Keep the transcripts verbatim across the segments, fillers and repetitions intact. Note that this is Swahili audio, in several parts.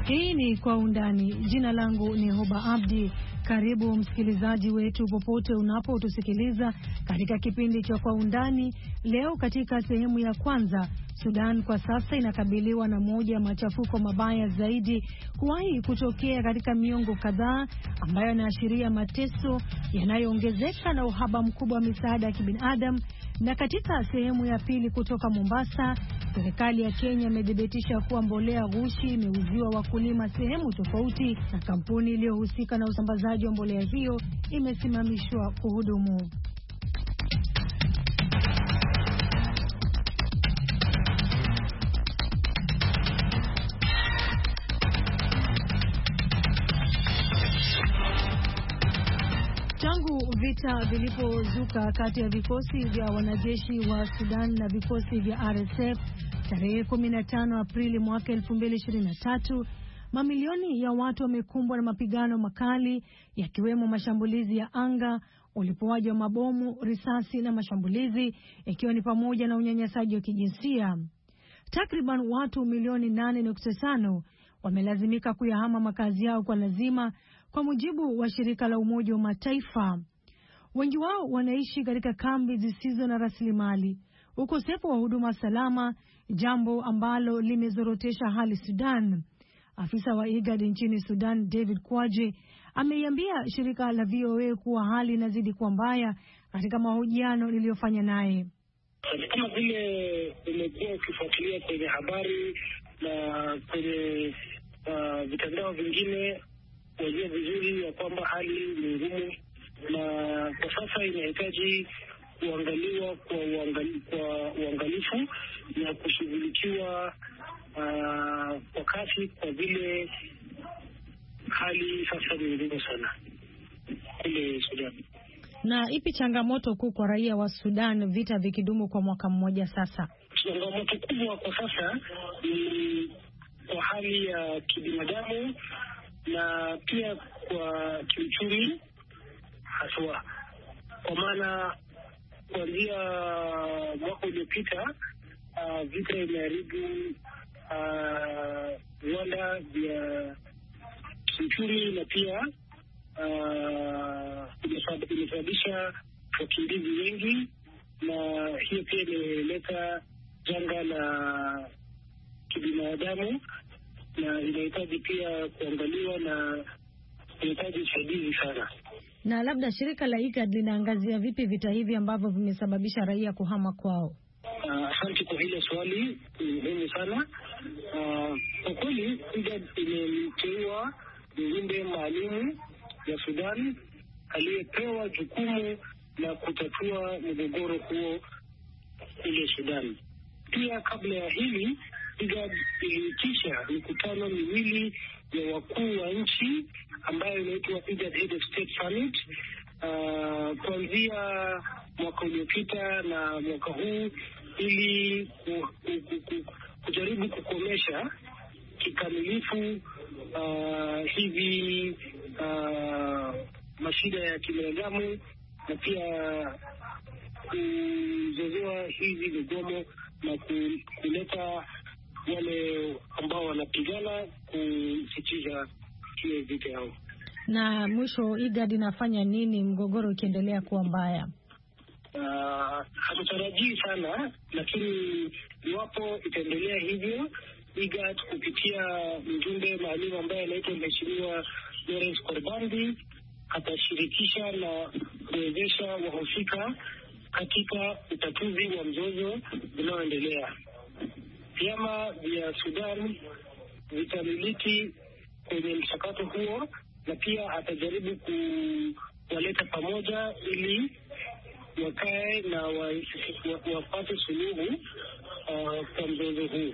Hii ni Kwa Undani. Jina langu ni Hoba Abdi. Karibu msikilizaji wetu popote unapotusikiliza katika kipindi cha Kwa Undani. Leo katika sehemu ya kwanza, Sudan kwa sasa inakabiliwa na moja ya machafuko mabaya zaidi kuwahi kutokea katika miongo kadhaa, ambayo yanaashiria mateso yanayoongezeka na uhaba mkubwa wa misaada ya kibinadamu. Na katika sehemu ya pili kutoka Mombasa, serikali ya Kenya imedhibitisha kuwa mbolea ghushi imeuziwa wakulima sehemu tofauti, na kampuni iliyohusika na usambazaji wa mbolea hiyo imesimamishwa kuhudumu. Tangu vita vilipozuka kati ya vikosi vya wanajeshi wa Sudan na vikosi vya R S F tarehe kumi na tano Aprili mwaka elfu mbili ishirini na tatu, mamilioni ya watu wamekumbwa na mapigano makali, yakiwemo mashambulizi ya anga, ulipuaji wa mabomu, risasi na mashambulizi, ikiwa ni pamoja na unyanyasaji wa kijinsia. Takriban watu milioni nane nukta tano wamelazimika kuyahama makazi yao kwa lazima, kwa mujibu wa shirika la Umoja wa Mataifa. Wengi wao wanaishi katika kambi zisizo na rasilimali, ukosefu wa huduma salama, jambo ambalo limezorotesha hali Sudan. Afisa wa IGAD nchini Sudan, David Kwaje, ameiambia shirika la V O A kuwa hali inazidi kuwa mbaya katika mahojiano niliyofanya naye. Kama vile umekuwa ukifuatilia kwenye habari na kwenye uh, vitandao vingine, wajua vizuri ya kwamba hali ni ngumu, na kwa sasa inahitaji kuangaliwa kwa uangali, kwa uangalifu na kushughulikiwa uh, kwa kasi, kwa vile hali sasa ni ngumu sana kule Sudan. Na ipi changamoto kuu kwa raia wa Sudan, vita vikidumu kwa mwaka mmoja sasa? Changamoto kubwa kwa sasa ni kwa hali ya kibinadamu na pia kwa kiuchumi haswa, kwa maana kuanzia mwaka uliopita uh, vita imeharibu uh, viwanda vya kiuchumi, na pia uh, imesababisha wakimbizi wengi, na hiyo pia imeleta janga la kibinadamu, na inahitaji pia kuangaliwa na inahitaji usaidizi sana. Na labda shirika la IGAD linaangazia vipi vita hivi ambavyo vimesababisha raia kuhama kwao? Asante uh, kwa hilo swali, ni muhimu sana. Uh, kwa kweli IGAD imemteua mjumbe maalum ya Sudan aliyepewa jukumu la kutatua mgogoro huo kule Sudan. Pia kabla ya hili, IGAD iliitisha mikutano miwili ya wakuu wa nchi ambayo inaitwa IGAD Head of State Summit uh, kuanzia mwaka uliopita na mwaka huu, ili ku, ku, ku, kujaribu kukomesha kikamilifu uh, hivi uh, mashida ya kibinadamu, na pia kuzozoa hizi migomo na kuleta wale ambao wanapigana kusitisha kile vita yao. Na mwisho, IGAD inafanya nini mgogoro ukiendelea kuwa mbaya? Uh, hatutarajii sana, lakini iwapo itaendelea hivyo, IGAD kupitia mjumbe maalum ambaye anaitwa Mheshimiwa Lawrence Korbandi atashirikisha na kuwezesha wahusika katika utatuzi wa mzozo unaoendelea. Vyama vya Sudan vitamiliki kwenye mchakato huo, na pia atajaribu kuwaleta pamoja ili wakae na wapate suluhu uh, kwa mzozo huu.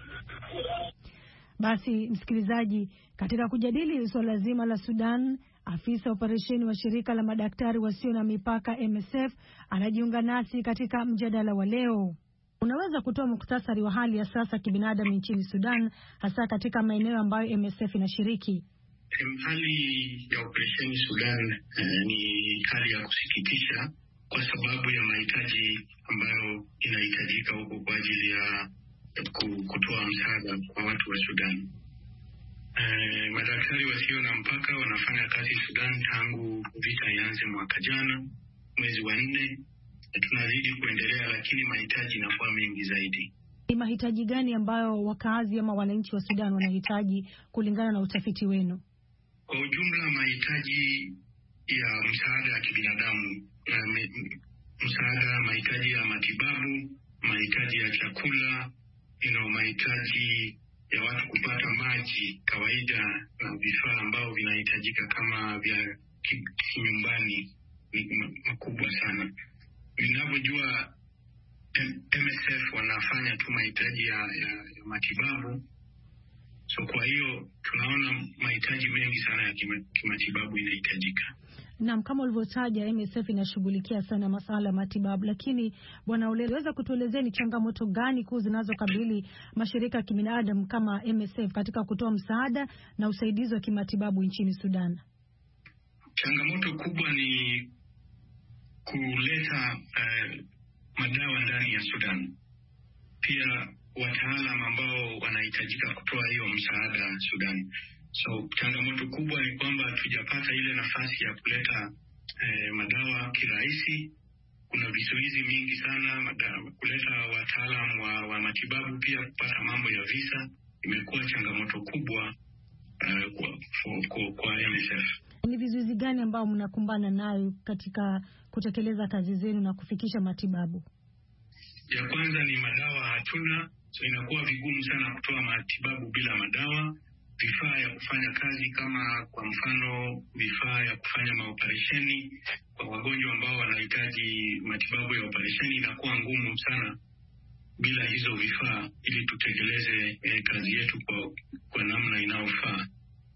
Basi msikilizaji, katika kujadili suala zima la Sudan, afisa operesheni wa shirika la madaktari wasio na mipaka M S F anajiunga nasi katika mjadala wa leo. Unaweza kutoa muktasari wa hali ya sasa kibinadamu nchini Sudan, hasa katika maeneo ambayo M S F inashiriki? Hali ya operesheni Sudan eh, ni hali ya kusikitisha kwa sababu ya mahitaji ambayo inahitajika huko kwa ajili ya kutoa msaada kwa watu wa Sudan. Eh, madaktari wasio na mpaka wanafanya kazi Sudan tangu vita ianze mwaka jana mwezi wa nne, na tunazidi kuendelea, lakini mahitaji yanakuwa mengi zaidi. Ni mahitaji gani ambayo wakaazi ama wananchi wa Sudan wanahitaji kulingana na utafiti wenu? Kwa ujumla mahitaji ya msaada ya kibinadamu, msaada, mahitaji ya matibabu, mahitaji ya chakula, ina mahitaji ya watu kupata maji kawaida na vifaa ambao vinahitajika kama vya kinyumbani makubwa sana. Ninavyojua M S F wanafanya tu mahitaji ya, ya, ya matibabu. So kwa hiyo tunaona mahitaji mengi sana ya kima, kimatibabu inahitajika. Naam, kama ulivyotaja M S F inashughulikia sana masuala ya matibabu, lakini Bwana Olela, unaweza kutuelezea ni changamoto gani kuu zinazokabili mashirika ya kibinadamu kama M S F katika kutoa msaada na usaidizi wa kimatibabu nchini Sudan? Changamoto kubwa ni kuleta uh, madawa ndani ya Sudan. Pia wataalamu ambao wanahitajika kutoa hiyo msaada Sudan. So changamoto kubwa ni kwamba tujapata ile nafasi ya kuleta eh, madawa kirahisi. Kuna vizuizi mingi sana madawa, kuleta wataalamu wa, wa matibabu, pia kupata mambo ya visa imekuwa changamoto kubwa uh, kwa, kwa, kwa M S F. Ni vizuizi gani ambao mnakumbana nayo katika kutekeleza kazi zenu na kufikisha matibabu? Ya kwanza ni madawa hatuna, so inakuwa vigumu sana kutoa matibabu bila madawa. Vifaa ya kufanya kazi, kama kwa mfano vifaa ya kufanya maoperesheni kwa wagonjwa ambao wanahitaji matibabu ya operesheni, inakuwa ngumu sana bila hizo vifaa ili tutekeleze eh, kazi yetu kwa, kwa namna inayofaa.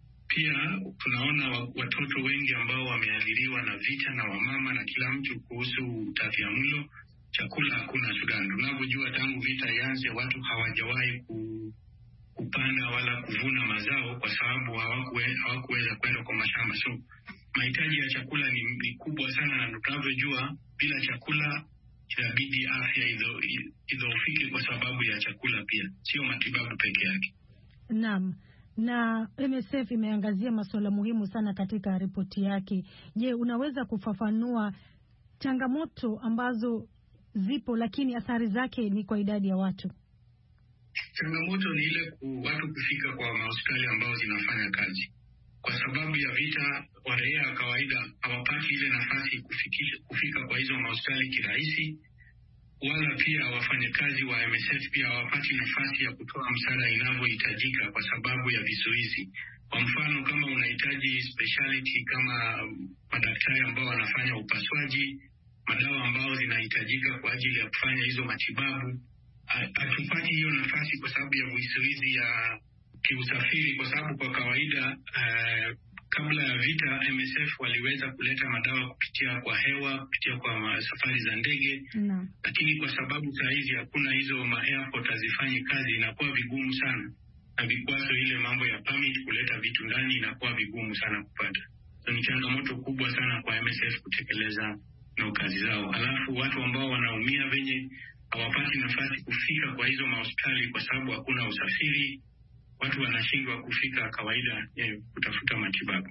Pia tunaona watoto wengi ambao wameathiriwa na vita na wamama na kila mtu kuhusu utapiamlo. Chakula hakuna Sudan. Tunavyojua tangu vita ianze watu hawajawahi ku, kupanda wala kuvuna mazao kwa sababu hawakuweza kwenda kwa mashamba. So mahitaji ya chakula ni, ni kubwa sana, na tunavyojua bila chakula inabidi afya idhoofike kwa sababu ya chakula pia, sio matibabu peke yake. Naam. Na M S F imeangazia masuala muhimu sana katika ripoti yake. Je, unaweza kufafanua changamoto ambazo zipo lakini athari zake ni kwa idadi ya watu? Changamoto ni ile ku, watu kufika kwa mahospitali ambao zinafanya kazi. Kwa sababu ya vita, waraia wa kawaida hawapati ile nafasi kufikisha kufika kwa hizo mahospitali kirahisi, wala pia wafanyakazi wa M S F pia hawapati nafasi ya kutoa msaada inavyohitajika kwa sababu ya vizuizi. Kwa mfano, kama unahitaji specialty kama madaktari ambao wanafanya upasuaji, madawa ambao zinahitajika kwa ajili ya kufanya hizo matibabu, hatupati hiyo nafasi kwa sababu ya vizuizi ya kiusafiri. Kwa sababu kwa kawaida uh, kabla ya vita M S F waliweza kuleta madawa kupitia kwa hewa, kupitia kwa safari za ndege. No. Lakini kwa sababu saa hizi hakuna hizo ma airport hazifanyi kazi, inakuwa vigumu sana. Na vikwazo ile mambo ya permit kuleta vitu ndani inakuwa vigumu sana kupata. So ni changamoto kubwa sana kwa M S F kutekeleza na kazi zao. Alafu watu ambao wanaumia venye hawapati nafasi kufika kwa hizo mahospitali kwa sababu hakuna usafiri. Watu wanashindwa kufika kawaida eh, kutafuta matibabu.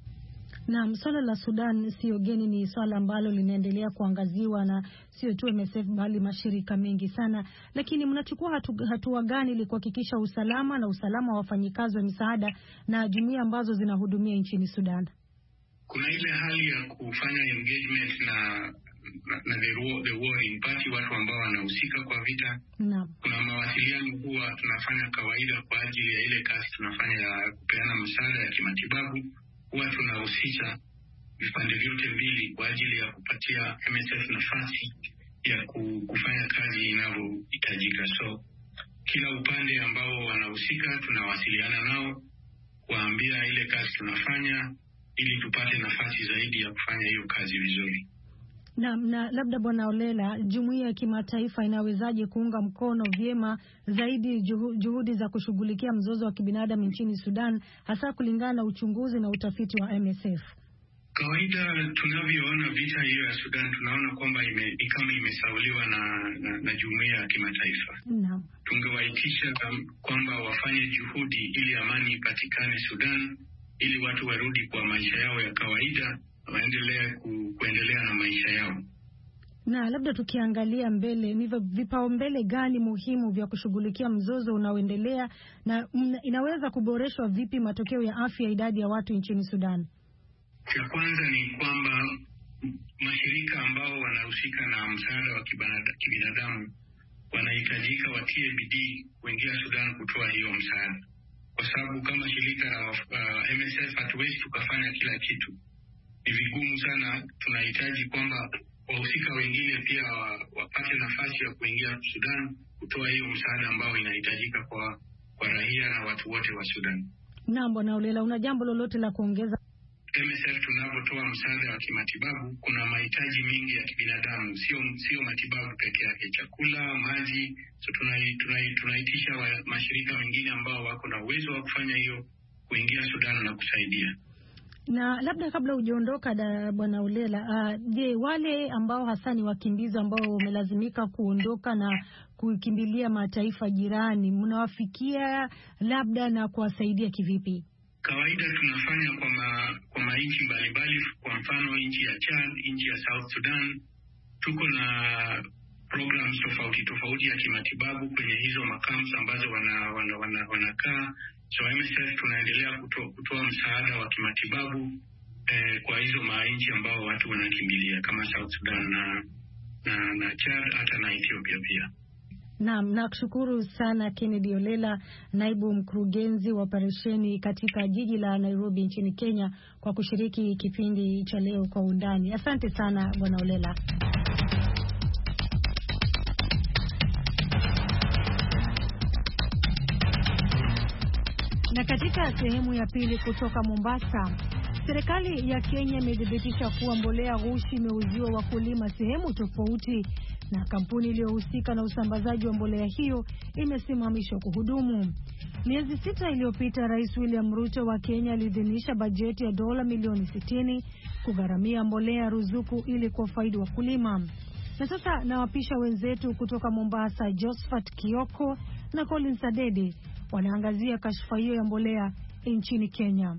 Na swala la Sudan sio geni, ni swala ambalo linaendelea kuangaziwa na sio tu M S F bali mashirika mengi sana. Lakini mnachukua hatu, hatua gani ili kuhakikisha usalama na usalama wa wafanyikazi wa misaada na jumuiya ambazo zinahudumia nchini Sudan? Kuna ile hali ya kufanya engagement na na the war, the warring party, watu ambao wanahusika kwa vita. No. Kuna mawasiliano huwa tunafanya kawaida kwa ajili ya ile kazi tunafanya ya kupeana msaada ya kimatibabu. Huwa tunahusisha vipande vyote mbili kwa ajili ya kupatia M S F nafasi ya kufanya kazi inavyohitajika. So kila upande ambao wanahusika tunawasiliana nao kuambia ile kazi tunafanya ili tupate nafasi zaidi ya kufanya hiyo kazi vizuri. Na, na labda Bwana Olela, jumuiya ya kimataifa inawezaje kuunga mkono vyema zaidi juhudi za kushughulikia mzozo wa kibinadamu nchini Sudan, hasa kulingana na uchunguzi na utafiti wa M S F? Kawaida tunavyoona vita hiyo ya Sudan, tunaona kwamba ime, kama imesauliwa na, na, na jumuiya ya kimataifa. No. Tungewaitisha kwamba wafanye juhudi ili amani ipatikane Sudan, ili watu warudi kwa maisha yao ya kawaida, waendelee ku, kuendelea na maisha yao. Na labda tukiangalia mbele, ni vipaumbele gani muhimu vya kushughulikia mzozo unaoendelea, na inaweza kuboreshwa vipi matokeo ya afya idadi ya watu nchini Sudan? Cha kwanza ni kwamba mashirika ambao wanahusika na msaada wa kibinadamu wanahitajika watie bidii kuingia Sudan kutoa hiyo msaada, kwa sababu kama shirika la uh, M S F hatuwezi tukafanya kila kitu. Ni vigumu sana. Tunahitaji kwamba wahusika wengine pia wapate nafasi ya kuingia Sudan kutoa hiyo msaada ambao inahitajika kwa kwa raia na watu wote wa Sudan. Naam, Bwana Olela, una jambo lolote la kuongeza? M S F tunapotoa msaada wa kimatibabu, kuna mahitaji mingi ya kibinadamu, sio sio matibabu peke yake, chakula, maji. So tunai, tunai, tunaitisha wa, mashirika mengine ambao wako na uwezo wa kufanya hiyo kuingia Sudan na kusaidia. Na labda kabla hujaondoka Bwana Olela, je, uh, wale ambao hasa ni wakimbizi ambao wamelazimika kuondoka na kukimbilia mataifa jirani, mnawafikia labda na kuwasaidia kivipi? Kawaida tunafanya kwa ma, kwa mainchi mbalimbali. Kwa mfano nchi ya Chad, nchi ya South Sudan, tuko na programs tofauti tofauti ya kimatibabu kwenye hizo makamps ambazo wana wana, wana, wanakaa. So M S F tunaendelea kuto, kutoa msaada wa kimatibabu eh, kwa hizo mainchi ambao watu wanakimbilia kama South Sudan na na, na Chad, hata na Ethiopia pia. Naam, nakushukuru sana Kennedy Olela, naibu mkurugenzi wa operesheni katika jiji la Nairobi nchini Kenya, kwa kushiriki kipindi cha leo kwa undani. Asante sana Bwana Olela. Na katika sehemu ya pili kutoka Mombasa, serikali ya Kenya imedhibitisha kuwa mbolea ghushi imeuziwa wakulima sehemu tofauti, na kampuni iliyohusika na usambazaji wa mbolea hiyo imesimamishwa kuhudumu. Miezi sita iliyopita, Rais William Ruto wa Kenya aliidhinisha bajeti ya dola milioni sitini kugharamia mbolea ruzuku ili kuwafaidi wakulima. Na sasa nawapisha wenzetu kutoka Mombasa, Josephat Kioko na Collins Adede, wanaangazia kashfa hiyo ya mbolea nchini Kenya.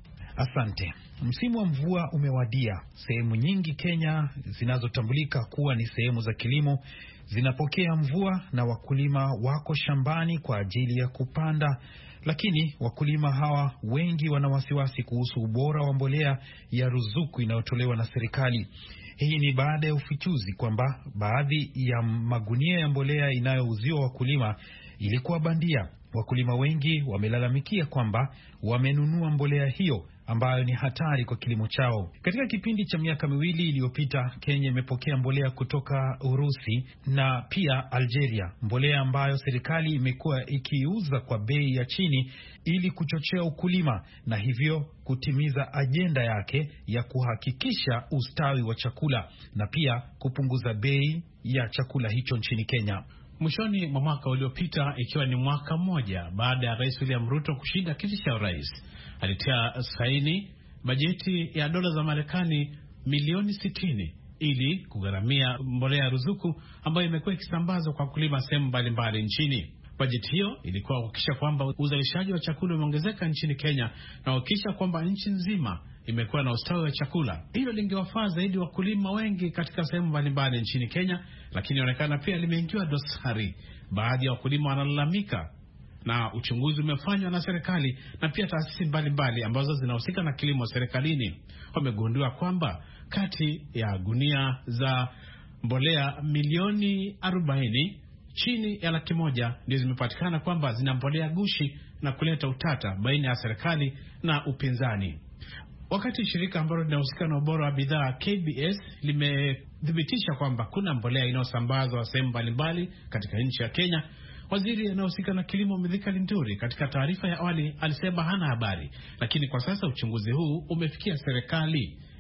Asante. Msimu wa mvua umewadia. Sehemu nyingi Kenya zinazotambulika kuwa ni sehemu za kilimo zinapokea mvua na wakulima wako shambani kwa ajili ya kupanda, lakini wakulima hawa wengi wana wasiwasi kuhusu ubora wa mbolea ya ruzuku inayotolewa na serikali. Hii ni baada ya ufichuzi kwamba baadhi ya magunia ya mbolea inayouziwa wakulima ilikuwa bandia. Wakulima wengi wamelalamikia kwamba wamenunua mbolea hiyo ambayo ni hatari kwa kilimo chao. Katika kipindi cha miaka miwili iliyopita, Kenya imepokea mbolea kutoka Urusi na pia Algeria, mbolea ambayo serikali imekuwa ikiuza kwa bei ya chini ili kuchochea ukulima na hivyo kutimiza ajenda yake ya kuhakikisha ustawi wa chakula na pia kupunguza bei ya chakula hicho nchini Kenya. Mwishoni mwa mwaka uliopita, ikiwa ni mwaka mmoja baada ya Rais William Ruto kushinda kiti cha urais, alitia saini bajeti ya dola za Marekani milioni sitini ili kugharamia mbolea ruzuku ambayo imekuwa ikisambazwa kwa wakulima sehemu mbalimbali nchini. Bajeti hiyo ilikuwa kuhakikisha kwamba uzalishaji wa chakula umeongezeka nchini Kenya na kuhakikisha kwamba nchi nzima imekuwa na ustawi wa chakula. Hilo lingewafaa zaidi wakulima wengi katika sehemu mbalimbali nchini Kenya, lakini inaonekana pia limeingiwa dosari. Baadhi ya wakulima wanalalamika, na uchunguzi umefanywa na serikali na pia taasisi mbalimbali ambazo zinahusika na kilimo serikalini. Wamegundua kwamba kati ya gunia za mbolea milioni arobaini, chini ya laki moja ndio zimepatikana kwamba zina mbolea gushi na kuleta utata baina ya serikali na upinzani. Wakati shirika ambalo linahusika na ubora wa bidhaa K B S limethibitisha kwamba kuna mbolea inayosambazwa sehemu mbalimbali katika nchi ya Kenya, waziri anayehusika na kilimo Mithika Linturi katika taarifa ya awali alisema hana habari, lakini kwa sasa uchunguzi huu umefikia serikali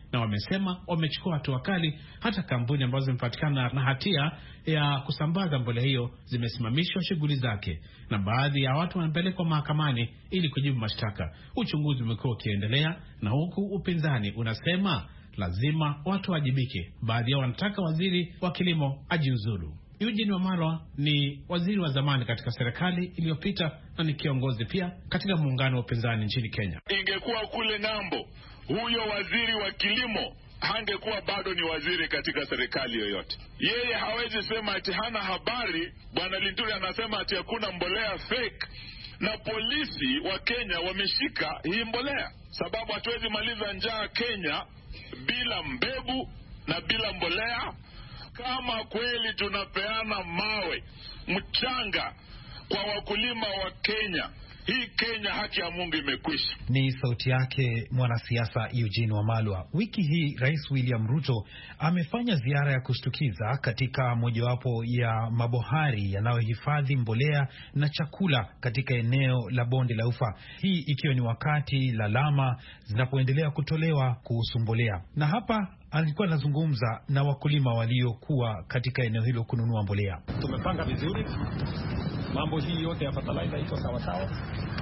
na wamesema wamechukua hatua kali. Hata kampuni ambazo zimepatikana na hatia ya kusambaza mbolea hiyo zimesimamishwa shughuli zake, na baadhi ya watu wanapelekwa mahakamani ili kujibu mashtaka. Uchunguzi umekuwa ukiendelea, na huku upinzani unasema lazima watu wajibike. Baadhi yao wanataka waziri wa kilimo ajiuzulu. Eugene Wamalwa ni waziri wa zamani katika serikali iliyopita na ni kiongozi pia katika muungano wa upinzani nchini Kenya. Ingekuwa kule ng'ambo, huyo waziri wa kilimo hangekuwa bado ni waziri katika serikali yoyote. Yeye hawezi sema ati hana habari. Bwana Linturi anasema ati hakuna mbolea fake, na polisi wa Kenya wameshika hii mbolea, sababu hatuwezi maliza njaa Kenya bila mbegu na bila mbolea. Kama kweli tunapeana mawe, mchanga kwa wakulima wa Kenya, hii Kenya haki ya Mungu imekwisha. Ni sauti yake mwanasiasa Eugene Wamalwa. Wiki hii Rais William Ruto amefanya ziara ya kushtukiza katika mojawapo ya mabohari yanayohifadhi mbolea na chakula katika eneo la Bonde la Ufa. Hii ikiwa ni wakati lalama zinapoendelea kutolewa kuhusu mbolea. Na hapa alikuwa anazungumza na wakulima waliokuwa katika eneo hilo kununua mbolea. Tumepanga vizuri. Mambo hii yote ya fertilizer iko sawa sawa.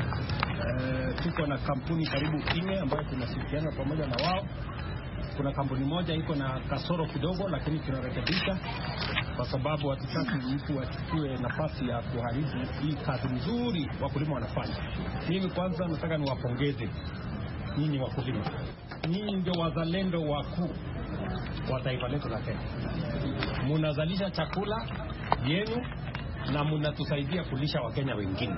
E, tuko na kampuni karibu nne ambayo tunashirikiana pamoja na wao. Kuna kampuni moja iko na kasoro kidogo, lakini tunarekebisha kwa sababu hatutaki mtu achukue nafasi ya kuharibu hii kazi nzuri wakulima wanafanya. Mimi kwanza nataka niwapongeze nyinyi wakulima. Nyinyi ndio wazalendo wakuu wa taifa letu la Kenya. Mnazalisha chakula yenu na mnatusaidia kulisha Wakenya wengine.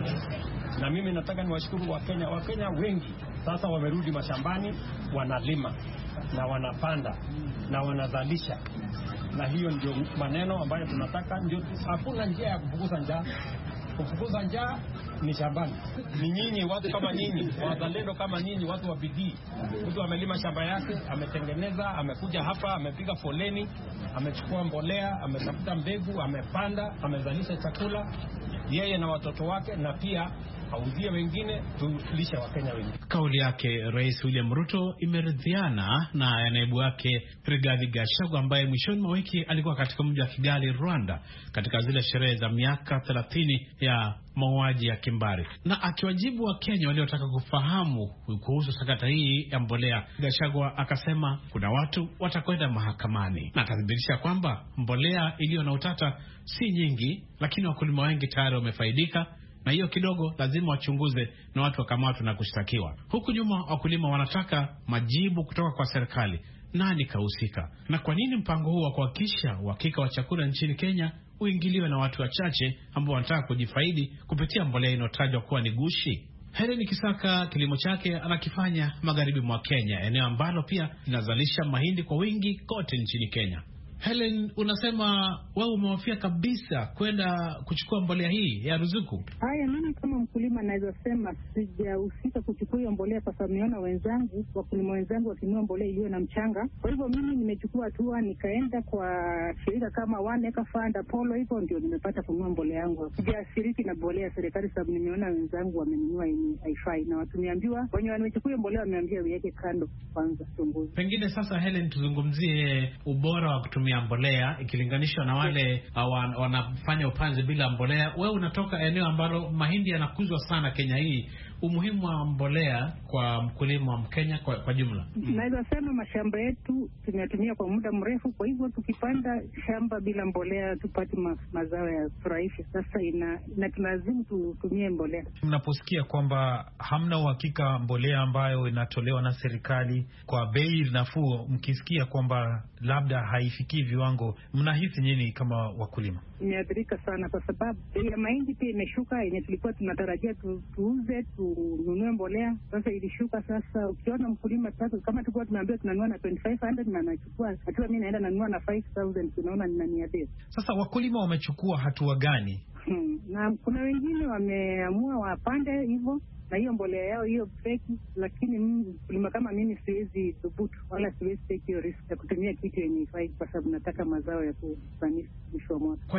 Na mimi nataka niwashukuru Wakenya. Wakenya wengi sasa wamerudi mashambani, wanalima na wanapanda na wanazalisha. Na hiyo ndio maneno ambayo tunataka. Ndio, hakuna njia ya kufukuza njaa. Kufukuza njaa ni shambani. Ni nyinyi watu kama nyinyi, wazalendo kama nyinyi, watu wa bidii. Mtu amelima shamba yake, ametengeneza, amekuja hapa, amepiga foleni, amechukua mbolea, ametafuta mbegu, amepanda, amezalisha chakula yeye na watoto wake, na pia auzie wengine, tulishe Wakenya wengine. Kauli yake Rais William Ruto imeridhiana na naibu wake Rigathi Gachagua ambaye mwishoni mwa wiki alikuwa katika mji wa Kigali, Rwanda, katika zile sherehe za miaka thelathini ya mauaji ya kimbari. Na akiwajibu wa Kenya waliotaka kufahamu kuhusu sakata hii ya mbolea, Gachagua akasema kuna watu watakwenda mahakamani, na akathibitisha kwamba mbolea iliyo na utata si nyingi, lakini wakulima wengi tayari wamefaidika, na hiyo kidogo lazima wachunguze na watu wakamatwe na kushtakiwa. Huku nyuma wakulima wanataka majibu kutoka kwa serikali. Nani kahusika? Na kwa nini mpango huu wa kuhakikisha uhakika wa chakula nchini Kenya uingiliwe na watu wachache ambao wanataka kujifaidi kupitia mbolea inayotajwa kuwa ni gushi? Helen Kisaka kilimo chake anakifanya magharibi mwa Kenya, eneo ambalo pia linazalisha mahindi kwa wingi kote nchini Kenya. Helen, unasema wewe umewafia kabisa kwenda kuchukua mbolea hii ya ruzuku. Haya, mimi kama mkulima naweza sema sijahusika kuchukua hiyo mbolea kwa sababu niona wenzangu, wakulima wenzangu wakinunua mbolea iliyo na mchanga. Kwa hivyo mimi nimechukua hatua, nikaenda kwa shirika kama One Acre Fund Apollo, hivyo ndio nimepata kununua mbolea yangu. Sijashiriki na mbolea ya serikali sababu nimeona wenzangu wamenunua yenye haifai, na watu niambiwa wenye wamechukua mbolea wameambia wiweke kando kwanza chunguzi. Pengine sasa, Helen, tuzungumzie ubora wa kutumia mbolea ikilinganishwa na wale uh, wanafanya upanzi bila mbolea. Wewe unatoka eneo ambalo mahindi yanakuzwa sana Kenya hii. Umuhimu wa mbolea kwa mkulima wa Mkenya kwa, kwa jumla? Mm. Naweza sema mashamba yetu tumetumia kwa muda mrefu, kwa hivyo tukipanda shamba bila mbolea tupate ma, mazao ya furahisha. Sasa ina, ina tunalazimu tutumie mbolea. Mnaposikia kwamba hamna uhakika mbolea ambayo inatolewa na serikali kwa bei nafuu, mkisikia kwamba labda haifikii viwango, mnahisi nini kama wakulima? Imeathirika sana kwa sababu bei ya mahindi pia imeshuka, yenye tulikuwa tunatarajia tu, tuuze tununue mbolea, sasa ilishuka. Sasa ukiona mkulima sasa, kama tulikuwa tumeambiwa tunanunua na twenty-five hundred na anachukua hatua, mimi naenda nanunua na five thousand, tunaona ni nani ya bei. Sasa wakulima wamechukua hatua gani? Hmm. Na kuna wengine wameamua wapande hivyo na hiyo mbolea yao hiyo feki, lakini mkulima kama mimi siwezi thubutu wala siwezi take hiyo risk ya kutumia kitu yenye ifai kwa sababu nataka mazao ya kufanisi mwisho wa mwaka. Kwa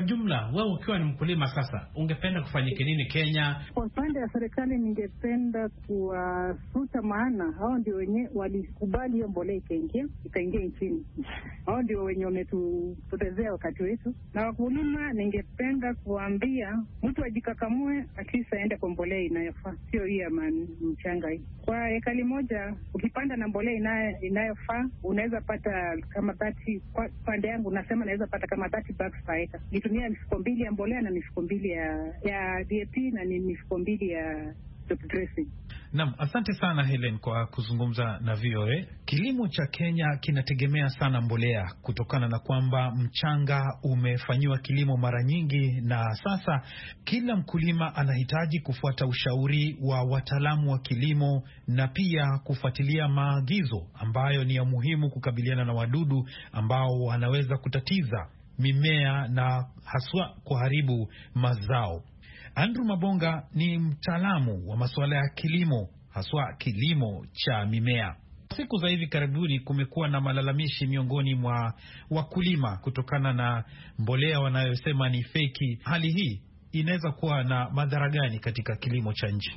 jumla, wewe ukiwa ni mkulima sasa, ungependa kufanyike nini Kenya? Kwa upande wa serikali, ningependa kuwasuta, maana hao ndio wenye walikubali hiyo mbolea ikaingia ikaingia nchini. Hao ndio wenye wametupotezea wakati wetu. Na wakulima, ningependa kuambia mtu ajikakamue, akisa aende kwa mbolea inayofaa, sio hii ya mchanga hii. Kwa ekari moja ukipanda na mbolea inayo inayofaa, unaweza pata kama thelathini. Kwa pande yangu nasema naweza pata kama thelathini bags per acre. Nitumia mifuko mbili ya mbolea na mifuko mbili ya ya D A P na ni mifuko mbili ya top dressing. Naam, asante sana Helen kwa kuzungumza na V O A. Kilimo cha Kenya kinategemea sana mbolea kutokana na kwamba mchanga umefanyiwa kilimo mara nyingi, na sasa kila mkulima anahitaji kufuata ushauri wa wataalamu wa kilimo na pia kufuatilia maagizo ambayo ni ya muhimu kukabiliana na wadudu ambao wanaweza kutatiza mimea na haswa kuharibu mazao. Andrew Mabonga ni mtaalamu wa masuala ya kilimo, haswa kilimo cha mimea. Siku za hivi karibuni kumekuwa na malalamishi miongoni mwa wakulima kutokana na mbolea wanayosema ni feki. Hali hii inaweza kuwa na madhara gani katika kilimo cha nchi?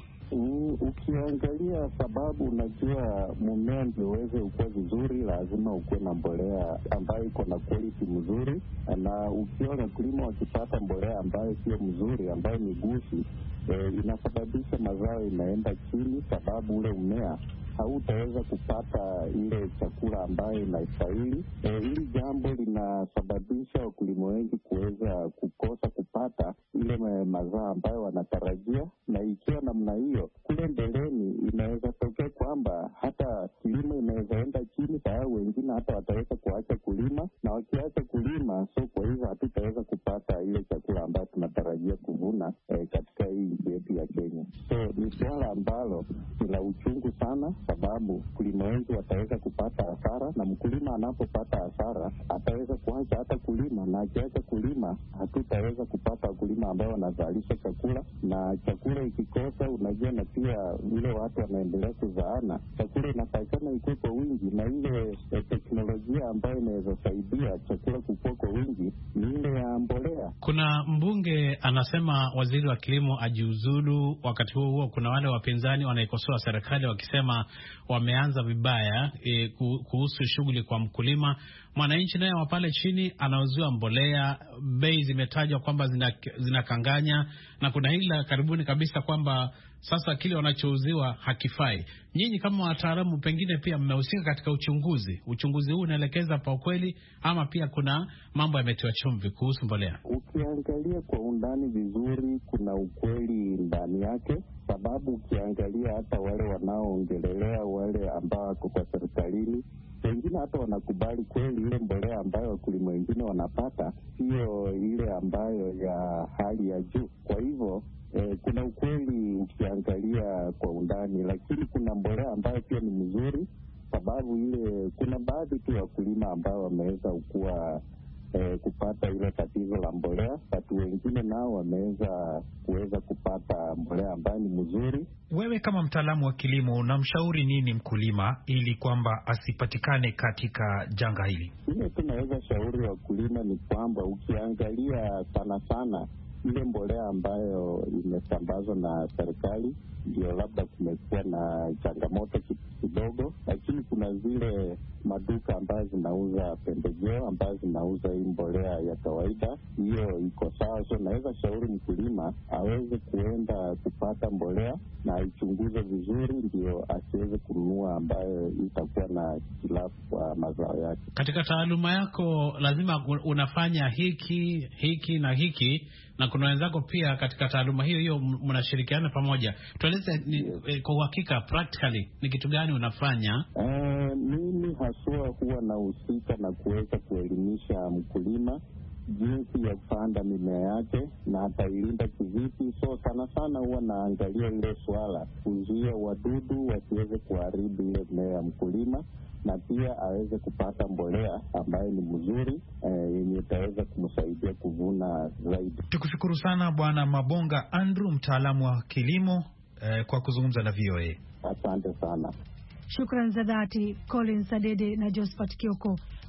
Ukiangalia sababu, unajua mmea ndio uweze ukue vizuri, lazima ukuwe na mbolea ambayo iko na quality mzuri. Na ukiona kulima wakipata mbolea ambayo sio mzuri, ambayo ni gushi, e, inasababisha mazao inaenda chini, sababu ule mmea hautaweza kupata ile chakula ambayo inastahili. E, hili jambo linasababisha wakulima wengi kuweza kukosa kupata ile mazao ambayo wanatarajia, na ikiwa namna hiyo, kule mbeleni inaweza tokea kwamba hata kilimo inaweza enda chini, sababu wengine hata wataweza kuacha kulima, na wakiacha kulima, so kwa hivyo hatutaweza kupata ile chakula ambayo tunatarajia kuvuna eh, katika hii nchi yetu ya Kenya. So ni suala ambalo ni la uchungu sana, sababu kulima wengi wataweza kupata hasara, na mkulima anapopata hasara ataweza kuacha hata kulima, na akiacha kulima hatutaweza kupata wakulima ambao wanazalisha chakula, na chakula ikikosa, unajua, na pia vile watu wanaendelea kuzaana, chakula inatakikana ikuwe kwa wingi, na ile eh, teknolojia ambayo inaweza saidia chakula kukua kwa wingi ni ile ya mbolea. Kuna mbunge anasema waziri wa kilimo ajiuzulu. Wakati huo huo kuna wale wapinzani wanaikosoa serikali wakisema wameanza vibaya e, kuhusu shughuli kwa mkulima. Mwananchi naye wa pale chini anauziwa mbolea, bei zimetajwa kwamba zinakanganya, zina na kuna hili la karibuni kabisa kwamba sasa kile wanachouziwa hakifai. Nyinyi kama wataalamu pengine pia mmehusika katika uchunguzi. Uchunguzi huu unaelekeza pa ukweli ama pia kuna mambo yametiwa chumvi kuhusu mbolea? Ukiangalia kwa undani vizuri, kuna ukweli ndani yake, sababu ukiangalia hata wale wanaoongelelea, wale ambao wako kwa serikalini, wengine hata wanakubali kweli ile mbolea ambayo wakulima wengine wanapata sio ile ambayo ya hali ya juu. Kwa hivyo eh, kuna ukweli ukiangalia kwa undani, lakini kuna mbolea ambayo pia ni mzuri, sababu ile kuna baadhi tu wakulima ambao wameweza kuwa eh, kupata ile tatizo la mbolea, watu wengine nao wameweza kuweza kupata mbolea ambayo ni mzuri. Wewe kama mtaalamu wa kilimo unamshauri nini mkulima ili kwamba asipatikane katika janga hili? Ile tunaweza shauri wakulima ni kwamba ukiangalia sana sana ile mbolea ambayo imesambazwa na serikali, ndio labda kumekuwa na changamoto kidogo, lakini kuna zile maduka ambazo zinauza pembejeo ambazo zinauza hii mbolea ya kawaida, hiyo iko sawa. So naweza shauri mkulima aweze kuenda kupata mbolea na aichunguze vizuri, ndio asiweze kununua ambayo itakuwa na hitilafu kwa mazao yake. Katika taaluma yako lazima unafanya hiki hiki na hiki, na kuna wenzako pia katika taaluma hiyo hiyo mnashirikiana pamoja. Tueleze yes, kwa uhakika practically ni kitu gani unafanya? Uh, mimi haswa huwa nahusika na kuweza kuelimisha mkulima jinsi ya kupanda mimea yake na atailinda kivipi. So sana sana huwa naangalia ile swala kuzuia wadudu wasiweze kuharibu ile mimea ya mkulima, na pia aweze kupata mbolea ambayo ni mzuri yenye eh, itaweza kumsaidia kuvuna zaidi. Tukushukuru sana Bwana Mabonga Andrew, mtaalamu wa kilimo eh, kwa kuzungumza na V O A. Asante sana. Shukrani za dhati Colin Sadede na Josephat Kioko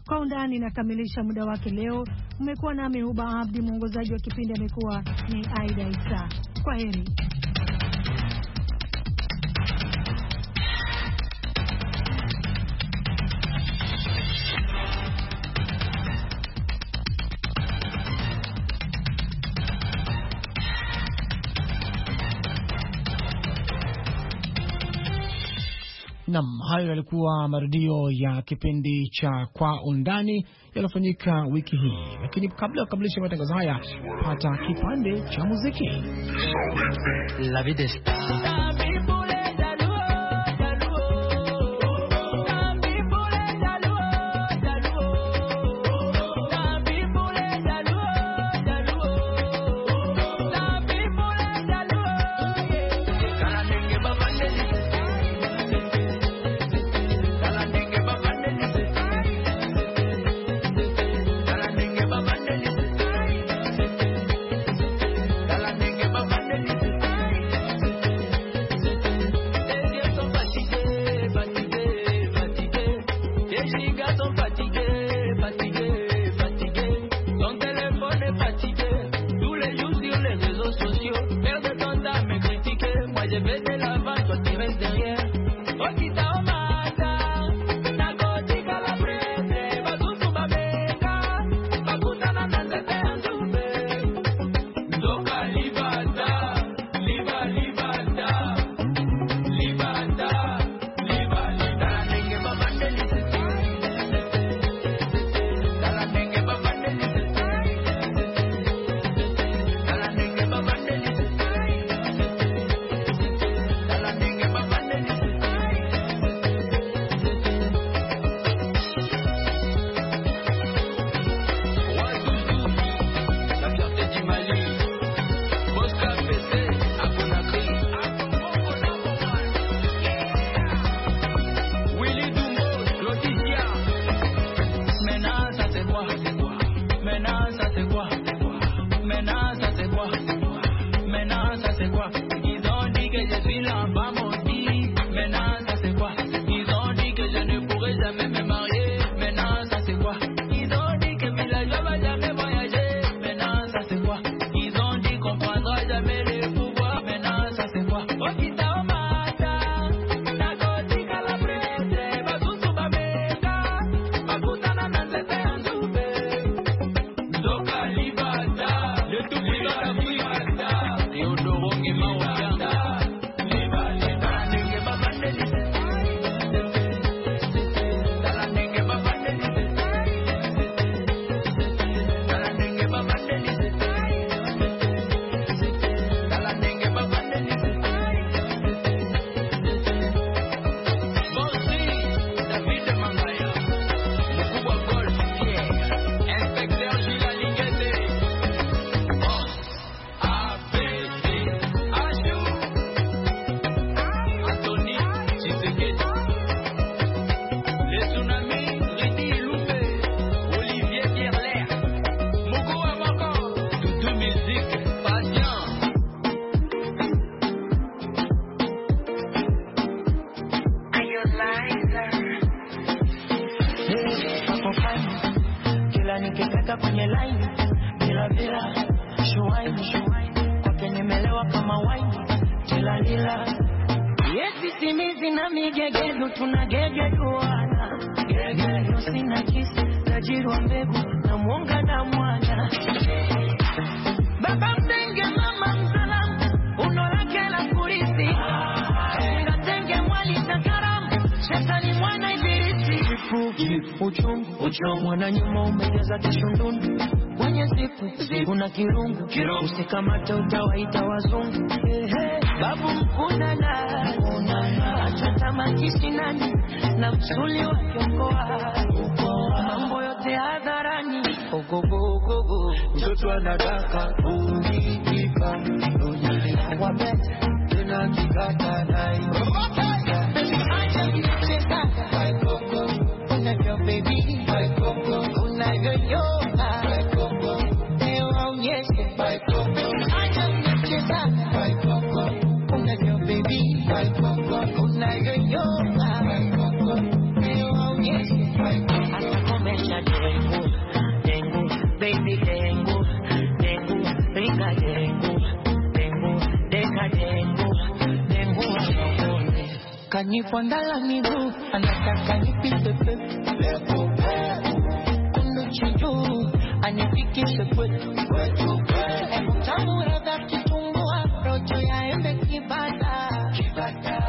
Kwa undani nakamilisha muda wake leo. Umekuwa nami Huba Abdi, mwongozaji wa kipindi amekuwa ni Aida Isa. Kwaheri. Nam, hayo yalikuwa marudio ya kipindi cha Kwa Undani yalofanyika wiki hii. Lakini kabla ya kukamilisha matangazo haya, pata kipande cha muziki. La vie des stars. Mwana nyuma umejeza kishunduni kwenye siku kuna kirungu usikamata utawaita wazungu. Babu mkuna na atatamaki nani na msuli wa kiongoa mambo yote hadharani. Ogogo ogogo mtoto anadaka unikipa ujali wabete tena kikata na iyo acha kicheka unavyo baby unayoyoka ewa unyeshe acha kicheka unavyo baby unayoyoka ewa unyeshe atakomesha kanipondala miguu anataka nipite pepo kundu chijuu anifikishe kwetu kwetu kwetu